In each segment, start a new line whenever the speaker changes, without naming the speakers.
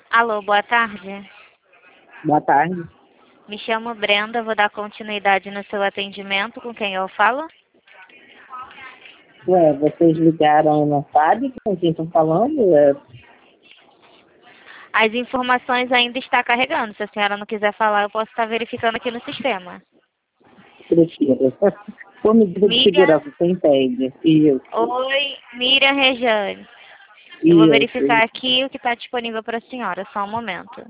Alô, boa tarde.
Boa tarde.
Me chamo Brenda, vou dar continuidade no seu atendimento. Com quem eu falo?
Ué, vocês ligaram e não sabem com quem estão falando?
As informações ainda estão carregando. Se a senhora não quiser falar, eu posso estar verificando aqui no sistema.
Prefiro. Por medida de
Miriam.
segurança, você entende? Isso.
Oi, Miriam Rejane. Eu vou verificar
Isso.
aqui o que está disponível para a senhora. Só um momento.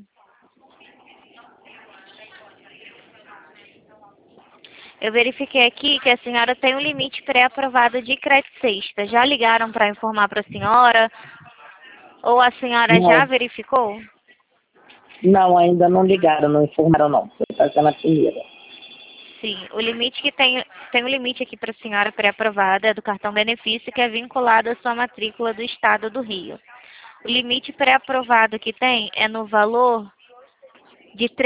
Eu verifiquei aqui que a senhora tem um limite pré-aprovado de crédito sexta. Já ligaram para informar para a senhora? Ou a senhora já
Não,
verificou?
não, ainda não ligaram, não informaram não. Você está sendo a primeira.
Sim, o limite que tem um limite aqui para a senhora pré-aprovado é do cartão benefício que é vinculado à sua matrícula do estado do Rio. O limite pré-aprovado que tem é no valor de R$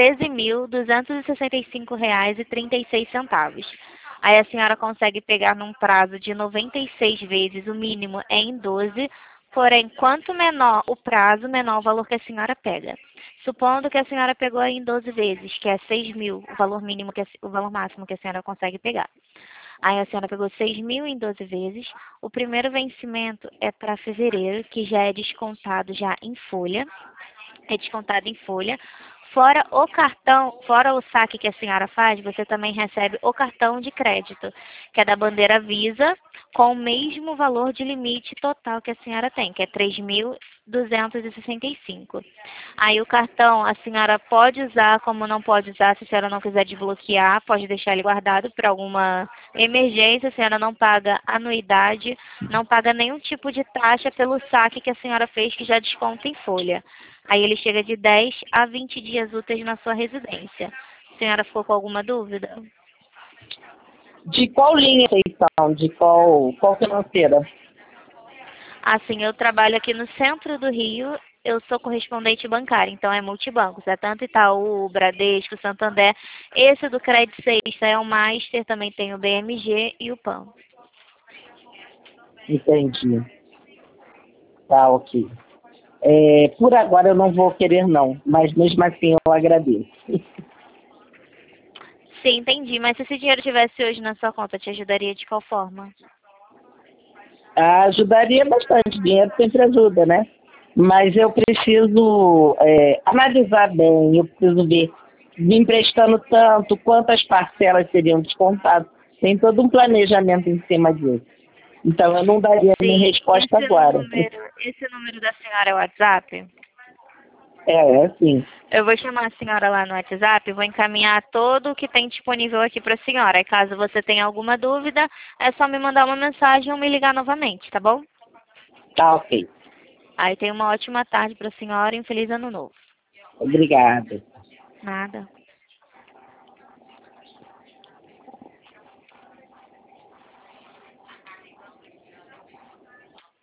13.265,36. Aí a senhora consegue pegar num prazo de 96 vezes, o mínimo é em 12, porém, quanto menor o prazo, menor o valor que a senhora pega. Supondo que a senhora pegou aí em 12 vezes, que é 6.000, o valor mínimo, o valor máximo que a senhora consegue pegar. Aí a senhora pegou 6.000 em 12 vezes. O primeiro vencimento é para fevereiro, que já é descontado já em folha. É descontado em folha. Fora o cartão, fora o saque que a senhora faz, você também recebe o cartão de crédito, que é da bandeira Visa, com o mesmo valor de limite total que a senhora tem, que é 3.265. Aí o cartão a senhora pode usar, como não pode usar, se a senhora não quiser desbloquear, pode deixar ele guardado para alguma emergência, a senhora não paga anuidade, não paga nenhum tipo de taxa pelo saque que a senhora fez, que já desconta em folha. Aí ele chega de 10 a 20 dias úteis na sua residência. A senhora ficou com alguma dúvida?
De qual linha vocês são? De qual financeira?
Assim, eu trabalho aqui no centro do Rio, eu sou correspondente bancária, então é multibancos, é tanto Itaú, Bradesco, Santander. Esse do Crédito Sexta é o Master, também tem o BMG e o PAN.
Entendi. Tá, ok. Por agora eu não vou querer não, mas mesmo assim eu agradeço.
Sim, entendi, mas se esse dinheiro tivesse hoje na sua conta, te ajudaria de qual forma?
Ajudaria bastante, dinheiro sempre ajuda, né? Mas eu preciso analisar bem, eu preciso ver, me emprestando tanto, quantas parcelas seriam descontadas. Tem todo um planejamento em cima disso. Então eu não daria minha
Sim,
resposta agora.
esse número da senhora é o WhatsApp?
É assim.
Eu vou chamar a senhora lá no WhatsApp, vou encaminhar todo o que tem disponível aqui para a senhora. E caso você tenha alguma dúvida, é só me mandar uma mensagem ou me ligar novamente, tá bom?
Tá, ok.
Aí tenha uma ótima tarde para a senhora e um feliz ano novo.
Obrigada.
Nada.